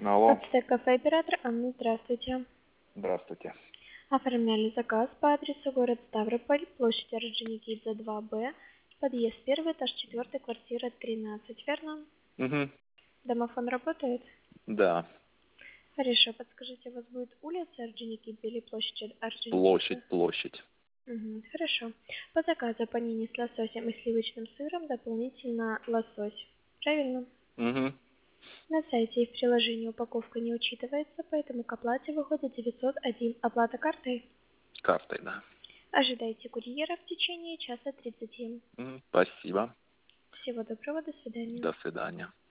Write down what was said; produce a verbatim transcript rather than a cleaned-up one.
Алло. Подстек кафе оператор Анна, здравствуйте. Здравствуйте. Оформляли заказ по адресу город Ставрополь, площадь Орджоникидзе два Б, подъезд первый, этаж четвертый, квартира тринадцать, верно? Угу. Домофон работает? Да. Хорошо, подскажите, у вас будет улица Орджоникидзе или площадь Орджоникидзе? Площадь, площадь. Угу, хорошо. По заказу панини с лососем и сливочным сыром, дополнительно лосось. Правильно? Угу. На сайте и в приложении упаковка не учитывается, поэтому к оплате выходит девятьсот один. Оплата картой. Картой, да. Ожидайте курьера в течение часа тридцати. Мгм. Спасибо. Всего доброго, до свидания. До свидания.